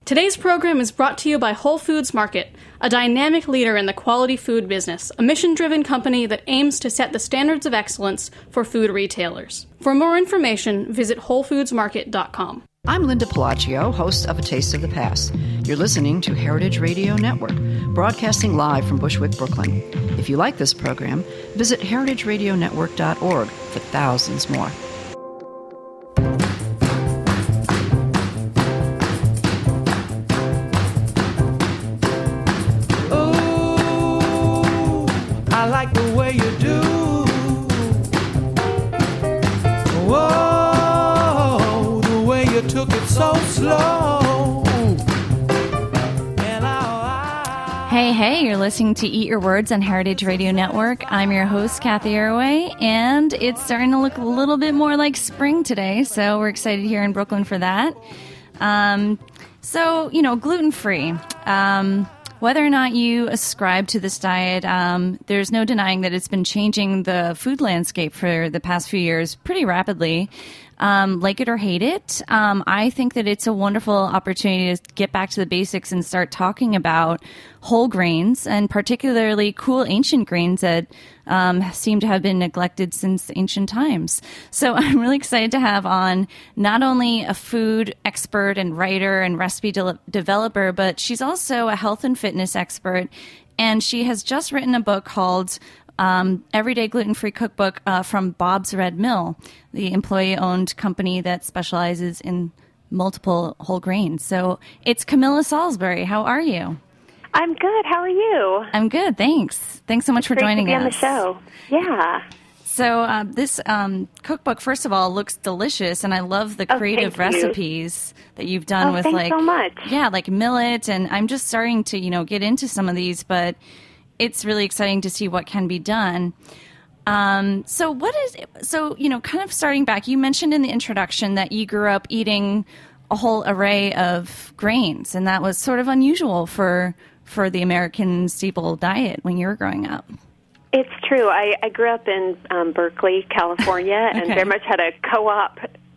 Today's program is brought to you by Whole Foods Market, a dynamic leader in the quality food business, a mission-driven company that aims to set the standards of excellence for food retailers. For more information, visit WholeFoodsMarket.com. I'm Linda Pelaccio, host of A Taste of the Past. You're listening to Heritage Radio Network, broadcasting live from Bushwick, Brooklyn. If you like this program, visit heritageradionetwork.org for thousands more. I like the way you do. Whoa, the way you took it so slow. Hey, you're listening to Eat Your Words on Heritage Radio Network. I'm your host, Kathy Arroway, and it's starting to look a little bit more like spring today, so we're excited here in Brooklyn for that. Gluten-free. Whether or not you ascribe to this diet, there's no denying that it's been changing the food landscape for the past few years pretty rapidly. Like it or hate it, I think that it's a wonderful opportunity to get back to the basics and start talking about whole grains, and particularly cool ancient grains that seem to have been neglected since ancient times. So I'm really excited to have on not only a food expert and writer and recipe developer, but she's also a health and fitness expert, and she has just written a book called Everyday Gluten-Free Cookbook from Bob's Red Mill, the employee-owned company that specializes in multiple whole grains. So it's Camilla Salisbury. How are you? I'm good. How are you? I'm good. Thanks. Thanks so much for joining us. Great to be on the show. Yeah. So this cookbook, first of all, looks delicious, and I love the creative recipes that you've done with thanks so much. like millet, and I'm just starting to get into some of these, but it's really exciting to see what can be done. Kind of starting back, you mentioned in the introduction that you grew up eating a whole array of grains, and that was sort of unusual for the American staple diet when you were growing up. It's true. I grew up in Berkeley, California, and very much had a co-op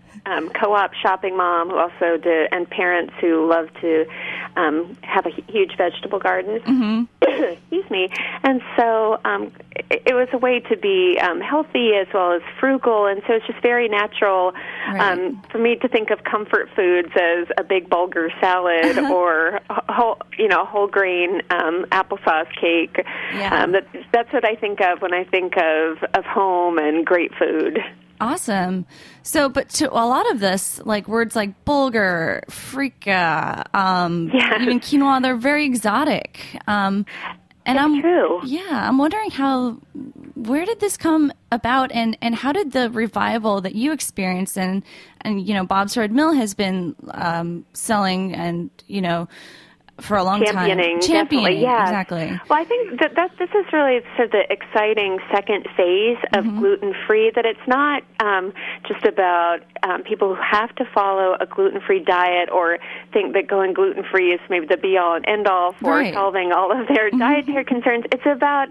shopping mom who also did, and parents who loved to have a huge vegetable garden. Mm-hmm. Excuse me. And so it was a way to be healthy as well as frugal, and so it's just very natural for me to think of comfort foods as a big bulgur salad or whole grain applesauce cake. Yeah. That's what I think of when I think of home and great food. Awesome. So, but to a lot of this, like words like bulgur, freekeh, even quinoa, they're very exotic. And it's true. Yeah, I'm wondering where did this come about, and how did the revival that you experienced, and Bob's Red Mill has been selling and for a long championing, time. Championing, yeah. Exactly. Well, I think that this is really sort of the exciting second phase of gluten-free, that it's not just about people who have to follow a gluten-free diet or think that going gluten-free is maybe the be-all and end-all for solving all of their dietary concerns. It's about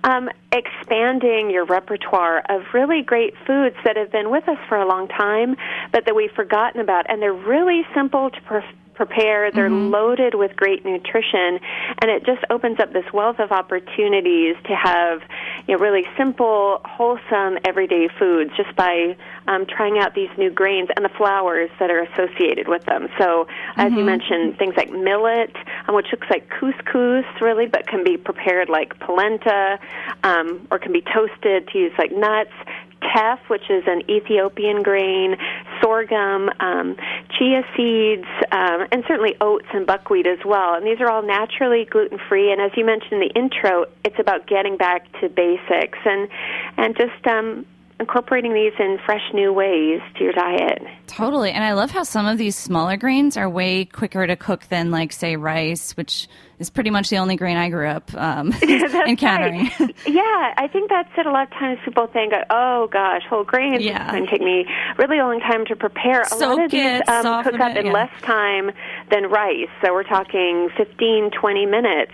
expanding your repertoire of really great foods that have been with us for a long time, but that we've forgotten about, and they're really simple to prepare. They're loaded with great nutrition, and it just opens up this wealth of opportunities to have really simple, wholesome, everyday foods just by trying out these new grains and the flours that are associated with them. So, as you mentioned, things like millet, which looks like couscous, really, but can be prepared like polenta, or can be toasted to use like nuts. Teff, which is an Ethiopian grain, sorghum, chia seeds, and certainly oats and buckwheat as well. And these are all naturally gluten-free. And as you mentioned in the intro, it's about getting back to basics and just incorporating these in fresh new ways to your diet. Totally. And I love how some of these smaller grains are way quicker to cook than, like, say, rice, which is pretty much the only grain I grew up encountering. Right. Yeah, I think that's it. A lot of times people think, oh, gosh, whole grains can take me really a long time to prepare. A lot of these cook up in less time than rice. So we're talking 15, 20 minutes.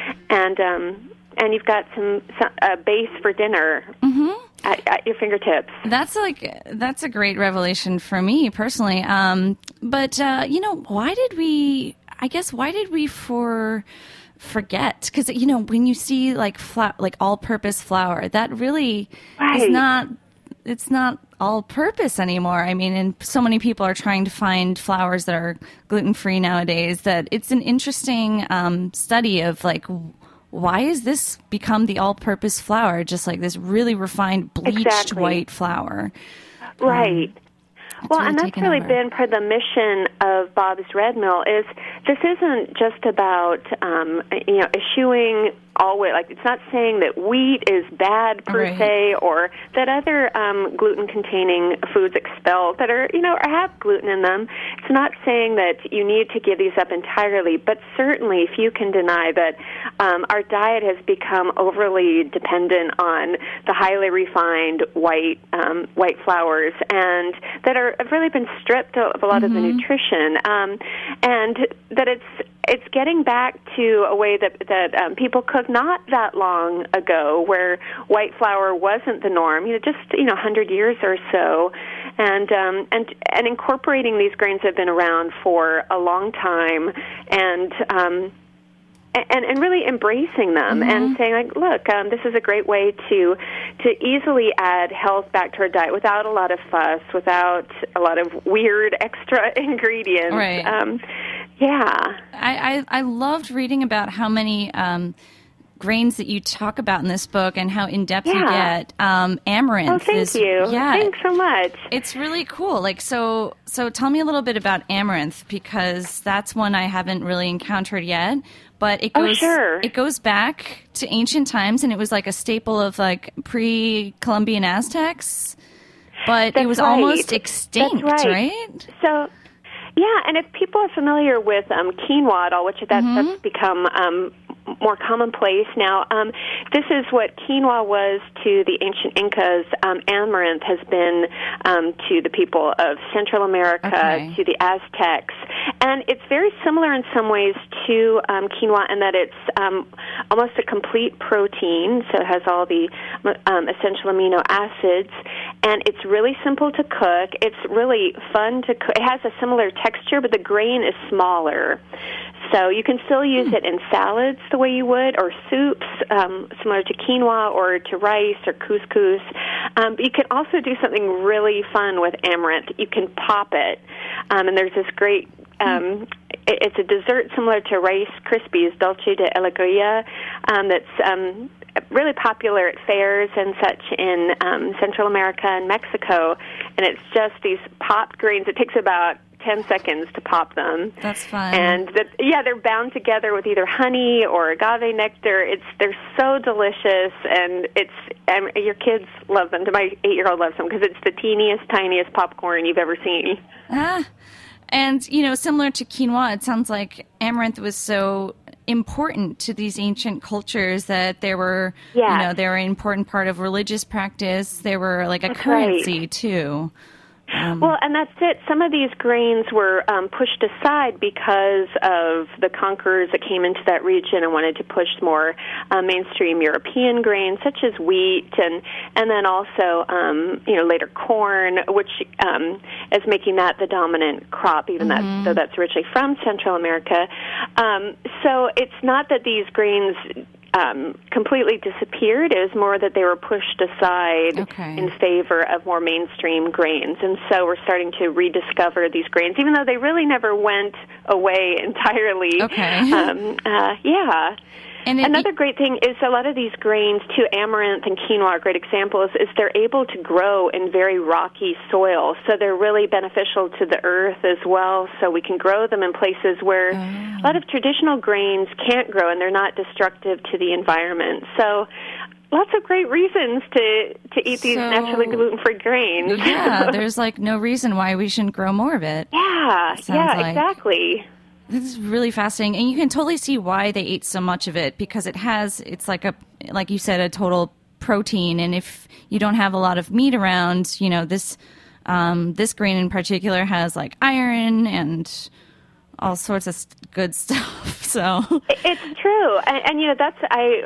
And you've got some base for dinner. At your fingertips. That's a great revelation for me personally. But why did we? I guess, why did we forget? Because, you know, when you see like all-purpose flour, that really is not, it's not all-purpose anymore. I mean, and so many people are trying to find flours that are gluten-free nowadays that it's an interesting study of like, why has this become the all-purpose flour, just like this really refined bleached white flour? Right. Well, really and that's really been part of the mission of Bob's Red Mill. Is this isn't just about eschewing all wheat. Like, it's not saying that wheat is bad per se, or that other gluten-containing foods expelled that are or have gluten in them. It's not saying that you need to give these up entirely, but certainly if you can deny that our diet has become overly dependent on the highly refined white flours, and that have really been stripped of a lot of the nutrition, and that it's getting back to a way that people cooked not that long ago, where white flour wasn't the norm. Just 100 years or so, and incorporating these grains that have been around for a long time, and really embracing them and saying, like, look, this is a great way to easily add health back to our diet without a lot of fuss, without a lot of weird extra ingredients. Right. Yeah. I loved reading about how many grains that you talk about in this book and how in-depth you get. Amaranth. Oh, thank you. Yeah, thanks so much. It's really cool. Like, so tell me a little bit about amaranth, because that's one I haven't really encountered yet. But it goes, it goes back to ancient times, and it was like a staple of like pre-Columbian Aztecs. But it was almost extinct, right? So, yeah, and if people are familiar with quinoa at all, which that's become more commonplace now. This is what quinoa was to the ancient Incas. Amaranth has been to the people of Central America, to the Aztecs. And it's very similar in some ways to quinoa in that it's almost a complete protein, so it has all the essential amino acids. And it's really simple to cook. It's really fun to cook. It has a similar texture, but the grain is smaller. So you can still use it in salads the way you would, or soups, similar to quinoa or to rice or couscous. But you can also do something really fun with amaranth. You can pop it. And there's this great, it's a dessert similar to Rice Krispies, dulce de alegría, that's really popular at fairs and such in Central America and Mexico. And it's just these popped grains. It takes about 10 seconds to pop them. That's fun. And they're bound together with either honey or agave nectar. They're so delicious, and your kids love them. My 8-year-old loves them because it's the teeniest, tiniest popcorn you've ever seen. And similar to quinoa, it sounds like amaranth was so important to these ancient cultures that they were, they were an important part of religious practice. They were like a currency too. Well, and that's it. Some of these grains were pushed aside because of the conquerors that came into that region and wanted to push more mainstream European grains, such as wheat, and then also later corn, which is making that the dominant crop, even though that's originally from Central America. So it's not that these grains completely disappeared. It was more that they were pushed aside in favor of more mainstream grains. And so we're starting to rediscover these grains, even though they really never went away entirely. And another great thing is a lot of these grains, too, amaranth and quinoa are great examples, is they're able to grow in very rocky soil. So they're really beneficial to the earth as well. So we can grow them in places where a lot of traditional grains can't grow, and they're not destructive to the environment. So lots of great reasons to eat these naturally gluten-free grains. Yeah, there's like no reason why we shouldn't grow more of it. Exactly. This is really fascinating, and you can totally see why they ate so much of it, because it's like you said, a total protein. And if you don't have a lot of meat around, this grain in particular has like iron and all sorts of good stuff. So it's true, and that's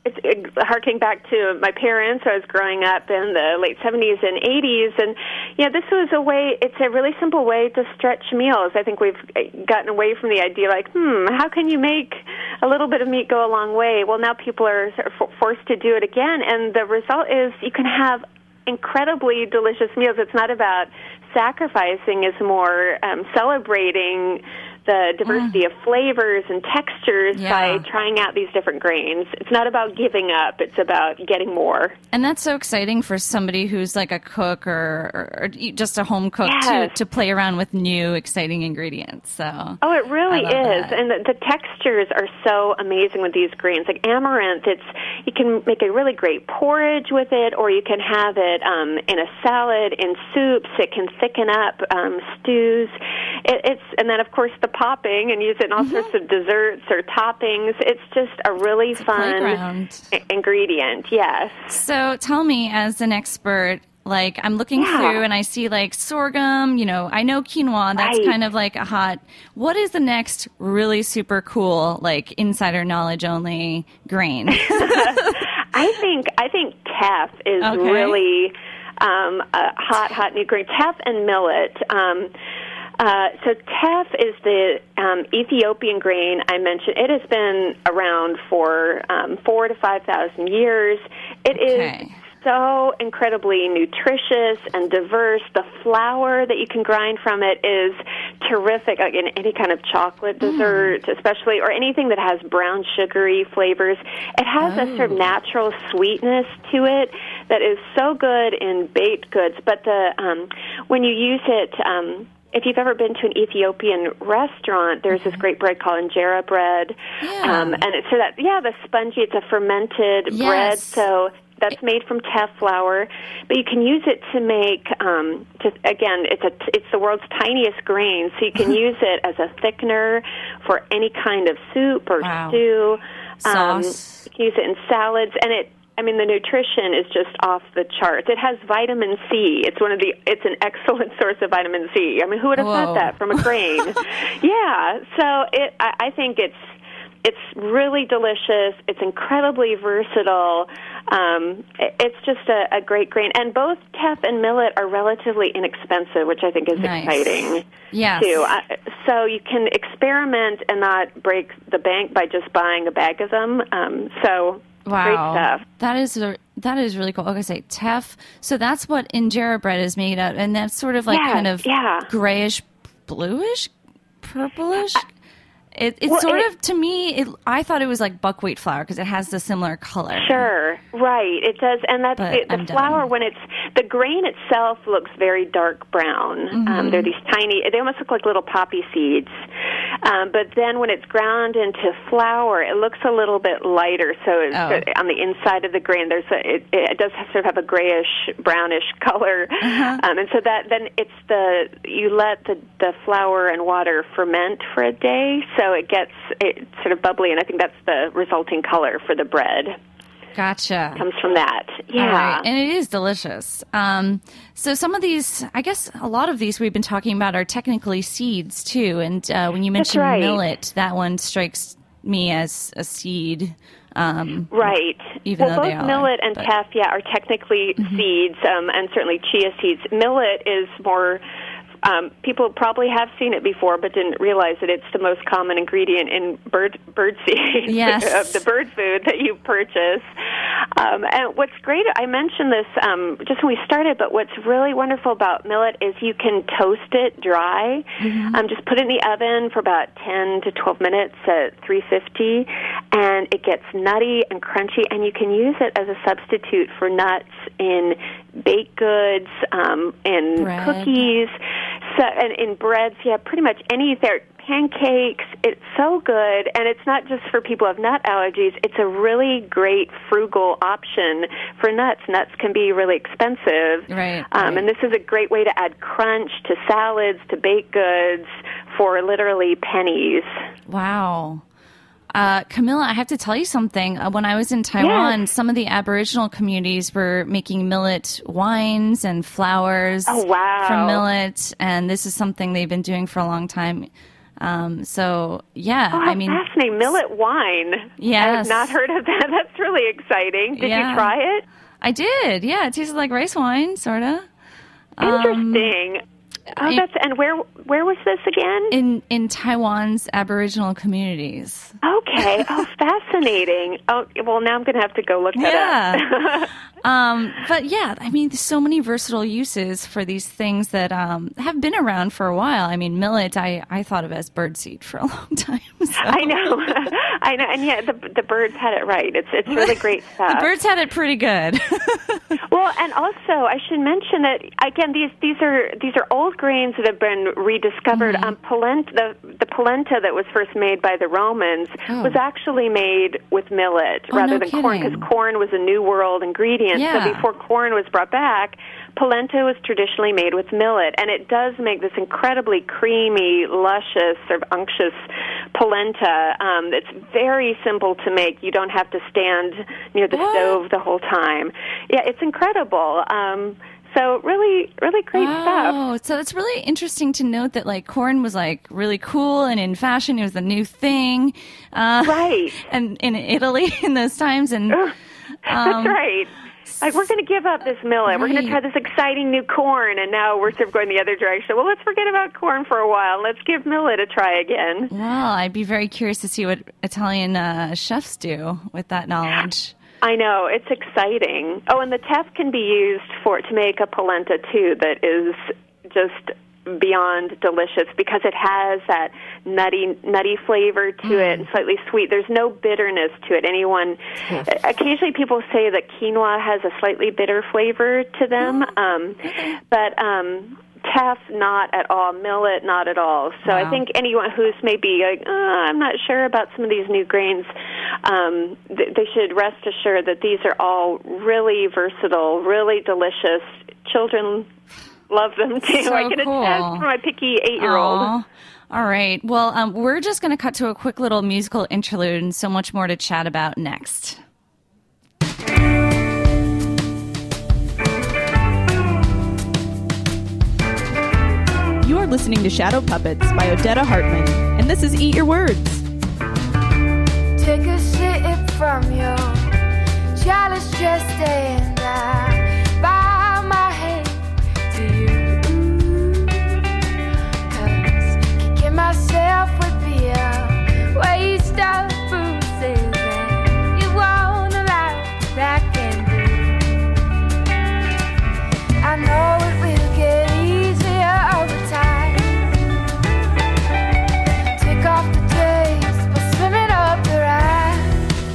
it's harking back to my parents. I was growing up in the late 70s and 80s, and this was it's a really simple way to stretch meals. I think we've gotten away from the idea how can you make a little bit of meat go a long way? Well, now people are sort of forced to do it again, and the result is you can have incredibly delicious meals. It's not about sacrificing, it's more celebrating the diversity of flavors and textures by trying out these different grains. It's not about giving up, it's about getting more. And that's so exciting for somebody who's like a cook or just a home cook to play around with new, exciting ingredients. So it really is. That. And the textures are so amazing with these grains. Like amaranth, you can make a really great porridge with it, or you can have it in a salad, in soups. It can thicken up stews. And then, of course, the popping, and use it in all sorts of desserts or toppings. It's just a really fun ingredient, yes. So tell me, as an expert, I'm looking through and I see sorghum, I know quinoa, that's kind of like a hot. What is the next really super cool, insider knowledge only grain? I think teff is really a hot new grain. Teff and millet. So teff is the Ethiopian grain I mentioned. It has been around for 4,000 to 5,000 years. It is so incredibly nutritious and diverse. The flour that you can grind from it is terrific, like in any kind of chocolate dessert, especially, or anything that has brown sugary flavors. It has a sort of natural sweetness to it that is so good in baked goods. But when you use it, if you've ever been to an Ethiopian restaurant, there's this great bread called injera bread, and it's the spongy. It's a fermented bread, so that's made from teff flour. But you can use it to make. It's the world's tiniest grain, so you can use it as a thickener for any kind of soup or stew. Sauce. You can use it in salads, and the nutrition is just off the charts. It has vitamin C. It's an excellent source of vitamin C. Who would have thought that from a grain? So I think it's really delicious. It's incredibly versatile. It's just a great grain. And both teff and millet are relatively inexpensive, which I think is exciting, too. So you can experiment and not break the bank by just buying a bag of them. Great stuff. That is really cool. Okay, say teff. So that's what injera bread is made of, and that's sort of kind of grayish, bluish, purplish. To me, I thought it was like buckwheat flour because it has the similar color. Sure, right, it does, and that's the flour. When the grain itself looks very dark brown. They're these tiny. They almost look like little poppy seeds. But then when it's ground into flour, it looks a little bit lighter. So on the inside of the grain, it does sort of have a grayish, brownish color. And so you let the flour and water ferment for a day. So it's sort of bubbly, and I think that's the resulting color for the bread. Gotcha. Comes from that. Yeah. Right. And it is delicious. So some of these, I guess a lot of these we've been talking about are technically seeds too. And when you mentioned millet, that one strikes me as a seed. Right. Even though both millet and teff, are technically seeds, and certainly chia seeds. Millet is more... people probably have seen it before, but didn't realize that it's the most common ingredient in bird seed of the bird food that you purchase. And what's great, I mentioned this just when we started, but what's really wonderful about millet is you can toast it dry. Just put it in the oven for about 10 to 12 minutes at 350, and it gets nutty and crunchy, and you can use it as a substitute for nuts in baked goods, in cookies. So, and in breads, pretty much anything. Pancakes, it's so good, and it's not just for people who have nut allergies. It's a really great frugal option for nuts. Nuts can be really expensive, right. And this is a great way to add crunch to salads, to baked goods for literally pennies. Wow. Camilla, I have to tell you something. When I was in Taiwan, some of the Aboriginal communities were making millet wines and flours from millet, and this is something they've been doing for a long time. So, yeah, I mean, fascinating. Millet wine. Yes. I have not heard of that. That's really exciting. Did you try it? I did. Yeah, it tasted like rice wine, sort of. Interesting. And where was this again? In Taiwan's Aboriginal communities. Okay. Oh, fascinating. Oh, well, now I'm going to have to go look that up. But yeah, I mean, there's so many versatile uses for these things that have been around for a while. I mean, millet, I thought of as birdseed for a long time. So. I know, and yeah, the birds had it right. It's really great stuff. The birds had it pretty good. Well, and also I should mention that again, these are old grains that have been rediscovered. The polenta that was first made by the Romans was actually made with millet rather than corn, because corn was a New World ingredient. Yeah. So before corn was brought back, polenta was traditionally made with millet, and it does make this incredibly creamy, luscious, sort of unctuous polenta. It's very simple to make. You don't have to stand near the stove the whole time. Yeah, it's incredible. So really, really great stuff. Oh, so it's really interesting to note that like corn was like really cool and in fashion. It was the new thing, right? And in Italy in those times, and that's right. Like, we're going to give up this millet. Right. We're going to try this exciting new corn, and now we're sort of going the other direction. Well, let's forget about corn for a while. Let's give millet a try again. Well, I'd be very curious to see what Italian chefs do with that knowledge. I know. It's exciting. Oh, and the teff can be used to make a polenta, too, that is just beyond delicious because it has that nutty flavor to it and slightly sweet. There's no bitterness to it. Occasionally people say that quinoa has a slightly bitter flavor to them, but teff, not at all. Millet, not at all. So I think anyone who's maybe like, I'm not sure about some of these new grains, they should rest assured that these are all really versatile, really delicious. Children love them, too. So I get cool. a test for my picky 8-year-old. Aww. All right. Well, we're just going to cut to a quick little musical interlude and so much more to chat about next. You're listening to Shadow Puppets by Odetta Hartman, and this is Eat Your Words. Take a sip from your chalice, just staying there by my head to you. 'Cause kicking myself with beer, waste of bruises, and you won't allow that can do. I know it will get easier over time. Take off the taste by swimming up the ride.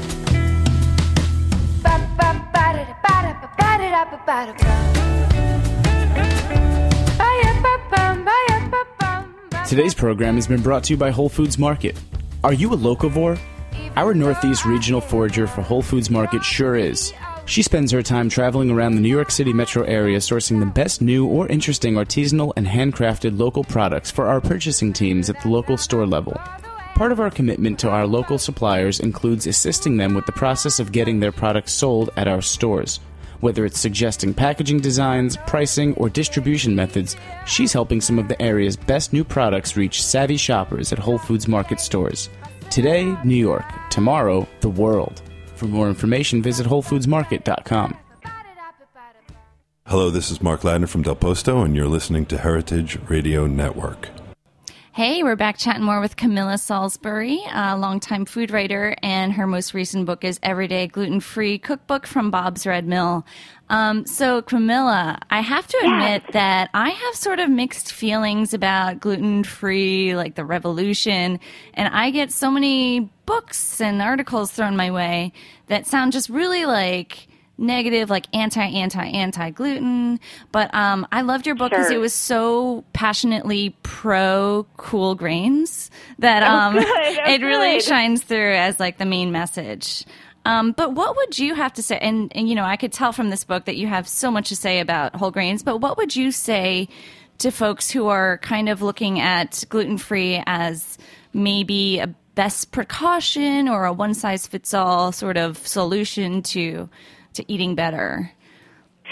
Today's program has been brought to you by Whole Foods Market. Are you a locavore? Our Northeast Regional Forager for Whole Foods Market sure is. She spends her time traveling around the New York City metro area sourcing the best new or interesting artisanal and handcrafted local products for our purchasing teams at the local store level. Part of our commitment to our local suppliers includes assisting them with the process of getting their products sold at our stores. Whether it's suggesting packaging designs, pricing, or distribution methods, she's helping some of the area's best new products reach savvy shoppers at Whole Foods Market stores. Today, New York. Tomorrow, the world. For more information, visit WholeFoodsMarket.com. Hello, this is Mark Ladner from Del Posto, and you're listening to Heritage Radio Network. Hey, we're back chatting more with Camilla Salisbury, a longtime food writer, and her most recent book is Everyday Gluten-Free Cookbook from Bob's Red Mill. So, Camilla, I have to admit that I have sort of mixed feelings about gluten-free, like the revolution, and I get so many books and articles thrown my way that sound just really like negative, like anti-gluten. But I loved your book because it was so passionately pro cool grains that it really shines through as like the main message. But what would you have to say? And you know, I could tell from this book that you have so much to say about whole grains, but what would you say to folks who are kind of looking at gluten-free as maybe a best precaution or a one-size-fits-all sort of solution to eating better?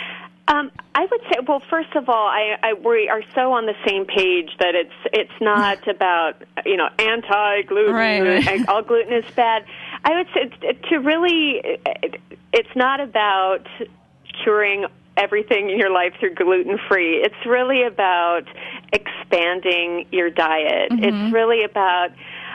I would say, well, first of all, we are so on the same page that it's not about, anti-gluten, right. All gluten is bad. I would say it's not about curing everything in your life through gluten-free. It's really about expanding your diet. Mm-hmm. It's really about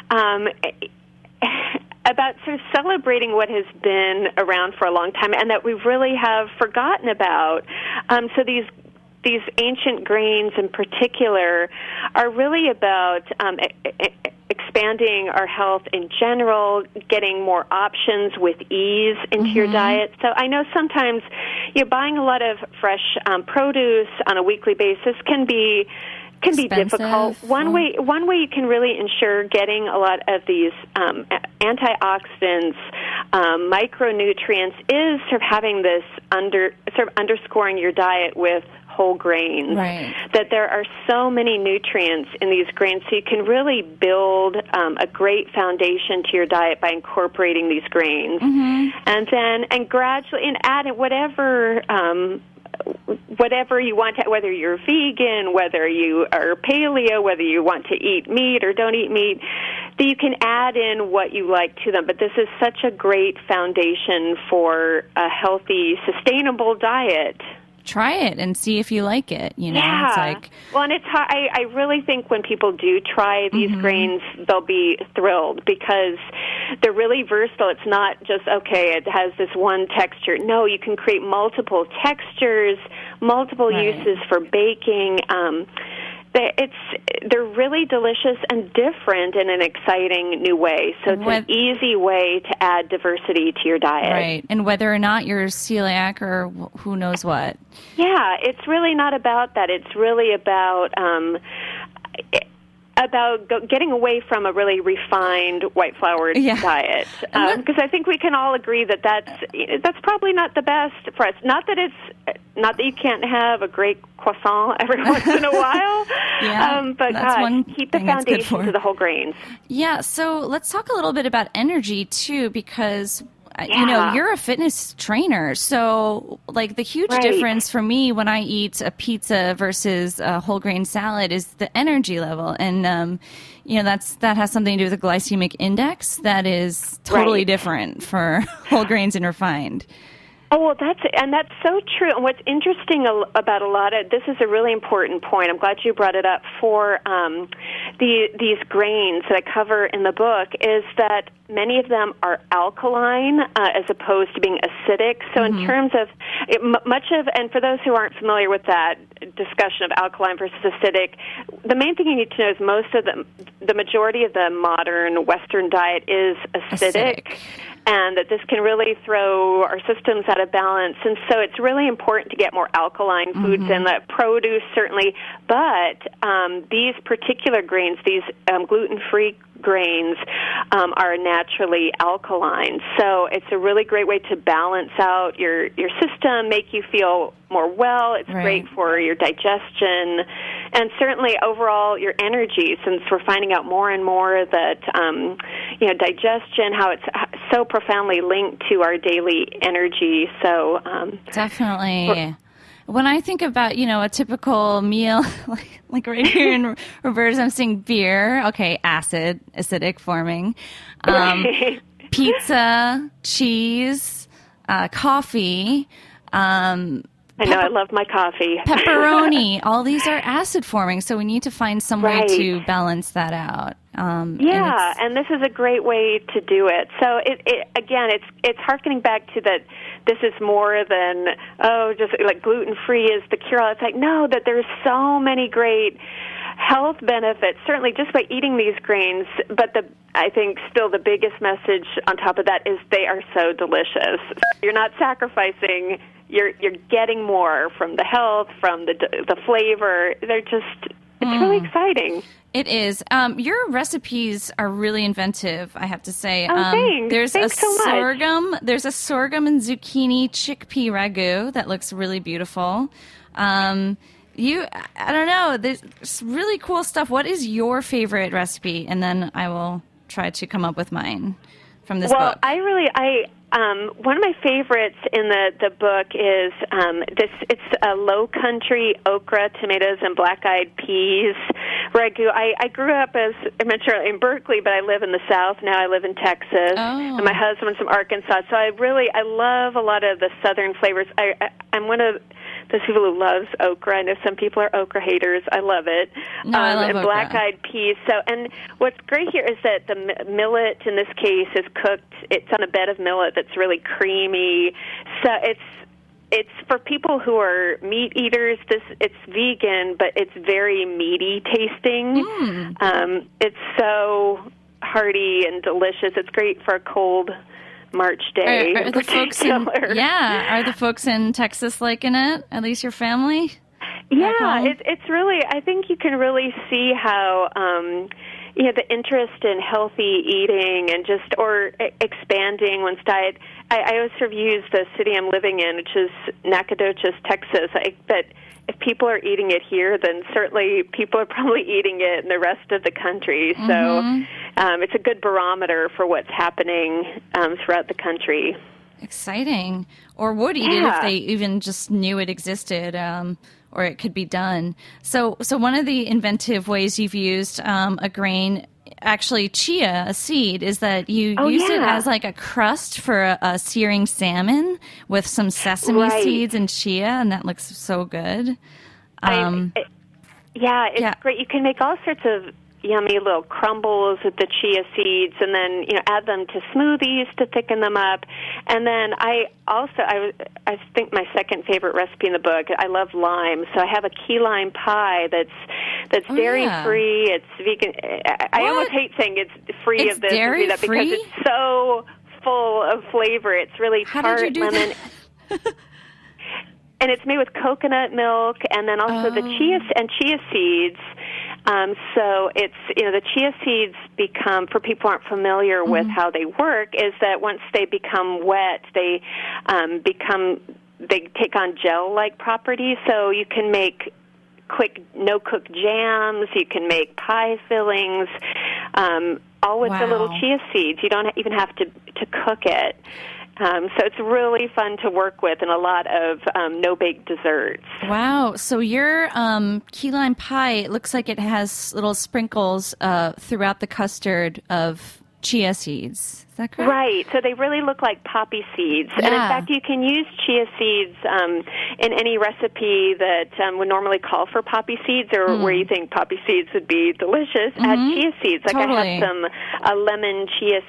sort of celebrating what has been around for a long time and that we really have forgotten about. So these ancient grains in particular are really about expanding our health in general, getting more options with ease into your diet. So I know sometimes buying a lot of fresh produce on a weekly basis can be difficult. One way you can really ensure getting a lot of these antioxidants, micronutrients, is sort of having this underscoring your diet with whole grains. Right. That there are so many nutrients in these grains, so you can really build a great foundation to your diet by incorporating these grains, and gradually add whatever you want to, whether you're vegan, whether you are paleo, whether you want to eat meat or don't eat meat, that you can add in what you like to them. But this is such a great foundation for a healthy, sustainable diet. Try it and see if you like it. Yeah. It's like, well, and it's hard. I really think when people do try these grains, they'll be thrilled because they're really versatile. It's not just, it has this one texture. No, you can create multiple textures, multiple uses for baking. They're really delicious and different in an exciting new way. So it's an easy way to add diversity to your diet. Right, and whether or not you're celiac or who knows what. Yeah, it's really not about that. It's really about getting away from a really refined white flour diet, because I think we can all agree that that's probably not the best for us. Not that you can't have a great croissant every once in a while, but keep the foundation to the whole grains. Yeah. So let's talk a little bit about energy too, because you're a fitness trainer. So like the huge difference for me when I eat a pizza versus a whole grain salad is the energy level. And, that has something to do with the glycemic index that is totally different for whole grains and refined. Oh, well, that's so true. And what's interesting about a lot of this is a really important point. I'm glad you brought it up for these grains that I cover in the book is that many of them are alkaline as opposed to being acidic. So in terms of and for those who aren't familiar with that discussion of alkaline versus acidic, the main thing you need to know is most of the majority of the modern Western diet is acidic. And that this can really throw our systems out of balance. And so it's really important to get more alkaline foods in, that produce certainly, but these particular grains, these gluten-free grains, are naturally alkaline. So it's a really great way to balance out your system, make you feel more well. It's great for your digestion and certainly overall your energy, since we're finding out more and more that digestion, how it's so profoundly linked to our daily energy. So definitely. When I think about, a typical meal, like right here in reverse, I'm seeing beer, acidic forming, pizza, cheese, coffee. I know, I love my coffee. Pepperoni. All these are acid forming, so we need to find some way to balance that out. And this is a great way to do it. So it's harkening back to that. This is more than just like gluten-free is the cure-all. It's like no, that there's so many great health benefits, certainly just by eating these grains. But I think still the biggest message on top of that is they are so delicious. You're not sacrificing. You're getting more from the health, from the flavor. It's really exciting. It is. Your recipes are really inventive, I have to say. Thanks. Thanks so much. There's a sorghum and zucchini chickpea ragu that looks really beautiful. I don't know. There's really cool stuff. What is your favorite recipe? And then I will try to come up with mine from this book. Well, one of my favorites in the book is it's a low country okra, tomatoes, and black-eyed peas ragu. I grew up, as I mentioned, in Berkeley, but I live in the South. Now I live in Texas, and my husband's from Arkansas. So I love a lot of the Southern flavors. I'm one of those people who loves okra. I know some people are okra haters. I love it. No, I love and okra. Black-eyed peas. So, and what's great here is that the millet, in this case, is cooked. It's on a bed of millet that's really creamy. So it's for people who are meat eaters. It's vegan, but it's very meaty tasting. It's so hearty and delicious. It's great for a cold March day. Are the folks are the folks in Texas liking it? At least your family? Yeah, it's really, I think you can really see how the interest in healthy eating and or expanding one's diet. I always sort of use the city I'm living in, which is Nacogdoches, Texas. But if people are eating it here, then certainly people are probably eating it in the rest of the country. So it's a good barometer for what's happening throughout the country. Exciting. Or would eat it if they even just knew it existed, or it could be done. So one of the inventive ways you've used a grain, actually chia, a seed, is that you use it as like a crust for a searing salmon with some sesame seeds and chia, and that looks so good. It's great. You can make all sorts of yummy little crumbles with the chia seeds, and then add them to smoothies to thicken them up. And then I think my second favorite recipe in the book, I love lime, so I have a key lime pie that's dairy free. It's vegan. I almost hate saying it's free of this dairy because free? it's so full of flavor. It's really tart lemon. And it's made with coconut milk, and then also the chia seeds. So it's, the chia seeds become, for people who aren't familiar with how they work, is that once they become wet, they take on gel-like properties. So you can make quick, no-cook jams. You can make pie fillings, all with the little chia seeds. You don't even have to cook it. So it's really fun to work with, and a lot of no-bake desserts. Wow. So your key lime pie, it looks like it has little sprinkles throughout the custard of chia seeds. Is that correct? Right. So they really look like poppy seeds. Yeah. And in fact, you can use chia seeds in any recipe that would normally call for poppy seeds, or where you think poppy seeds would be delicious. Add chia seeds. Like I have some lemon chia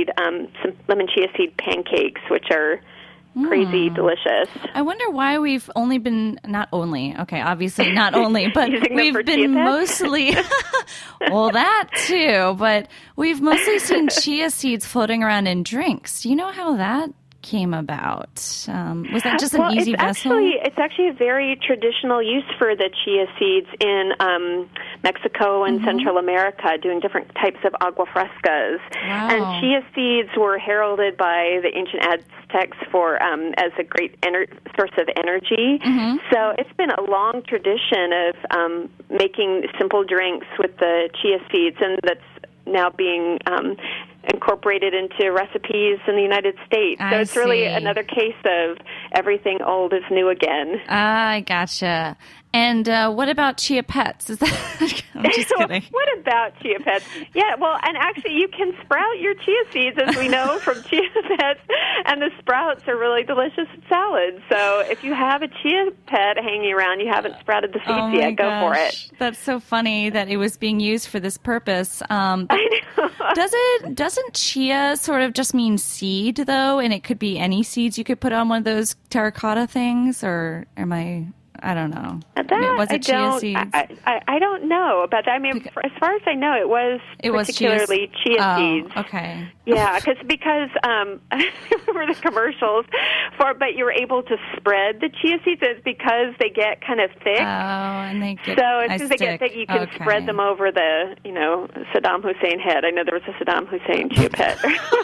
seed pancakes, which are crazy delicious. I wonder why we've only been, obviously not only, but we've been mostly, well, that too, but we've mostly seen chia seeds floating around in drinks. Do you know how that came about? Was that just an easy vessel? It's actually a very traditional use for the chia seeds in Mexico and Central America, doing different types of agua frescas. Wow. And chia seeds were heralded by the ancient Aztecs as a great source of energy. So it's been a long tradition of making simple drinks with the chia seeds, and that's now being incorporated into recipes in the United States. So it's really another case of everything old is new again. I gotcha. And what about chia pets? Is that? I'm just kidding. What about chia pets? Yeah, well, and actually you can sprout your chia seeds, as we know from chia pets, and the sprouts are really delicious in salads. So if you have a chia pet hanging around, you haven't sprouted the seeds yet, go for it. That's so funny that it was being used for this purpose. I know. Doesn't chia sort of just mean seed, though, and it could be any seeds you could put on one of those terracotta things, or am I don't know. Was it chia seeds? I don't know about that. I mean, as far as I know, it was particularly chia seeds. Okay. Yeah, because I remember the commercials but you were able to spread the chia seeds. It's because they get kind of thick. Oh, and they get so as soon as they get thick, you can spread them over the Saddam Hussein head. I know there was a Saddam Hussein chia pet.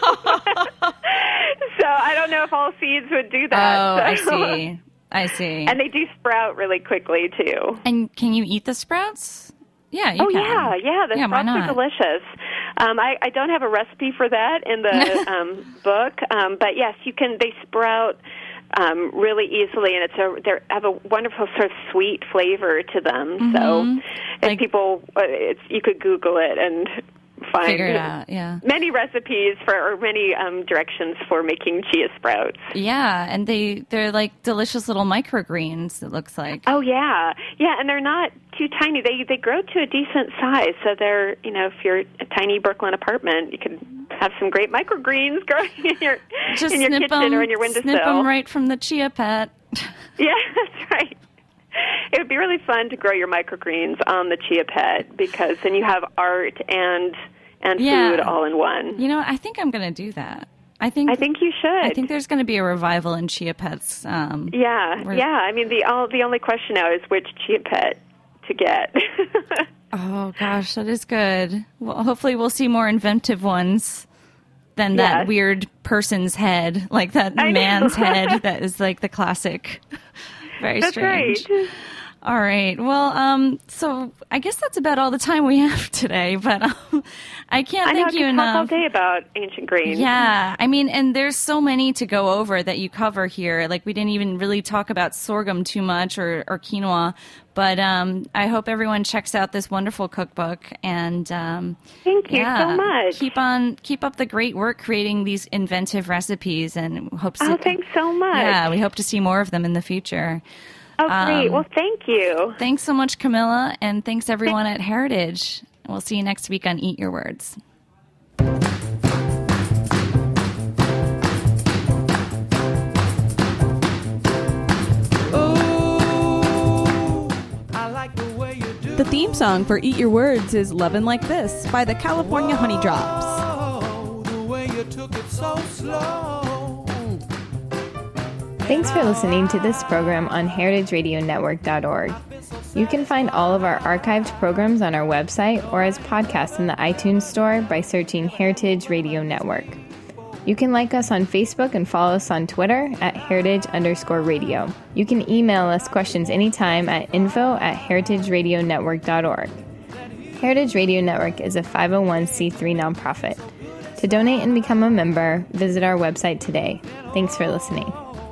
So I don't know if all seeds would do that. Oh, I see. And they do sprout really quickly, too. And can you eat the sprouts? Yeah, you can. Yeah, the sprouts are delicious. I don't have a recipe for that in the book, but yes, you can. They sprout really easily, and they have a wonderful sort of sweet flavor to them. So, if people, you could Google it and find figure it out. Yeah, many recipes or many directions for making chia sprouts. Yeah, and they're like delicious little microgreens. It looks like. Oh yeah, and they're not too tiny. They grow to a decent size. So they're if you're a tiny Brooklyn apartment, you can have some great microgreens growing in your kitchen or in your windowsill. Snip them right from the chia pet. Yeah, that's right. It would be really fun to grow your microgreens on the chia pet because then you have art and food all in one. I think I'm going to do that. I think you should. I think there's going to be a revival in chia pets. I mean, the only question now is which chia pet to get. Oh gosh, that is good. Well, hopefully we'll see more inventive ones than that weird person's head, like that man's head that is like the classic. Very strange. Right. All right. Well, so I guess that's about all the time we have today, but I can't thank you enough. I talk all day about ancient grains. Yeah. I mean, and there's so many to go over that you cover here. Like, we didn't even really talk about sorghum too much or quinoa, but I hope everyone checks out this wonderful cookbook. And thank you so much. Keep up the great work creating these inventive recipes, and thanks so much. Yeah, we hope to see more of them in the future. Oh, great. Well, thank you. Thanks so much, Camilla, and thanks everyone at Heritage. We'll see you next week on Eat Your Words. The theme song for Eat Your Words is Lovin' Like This by the California Honey Drops. Oh, the way you took it so slow. Thanks for listening to this program on heritageradionetwork.org. You can find all of our archived programs on our website or as podcasts in the iTunes Store by searching Heritage Radio Network. You can like us on Facebook and follow us on Twitter at heritage_radio. You can email us questions anytime at info@heritageradionetwork.org. Heritage Radio Network is a 501c3 nonprofit. To donate and become a member, visit our website today. Thanks for listening.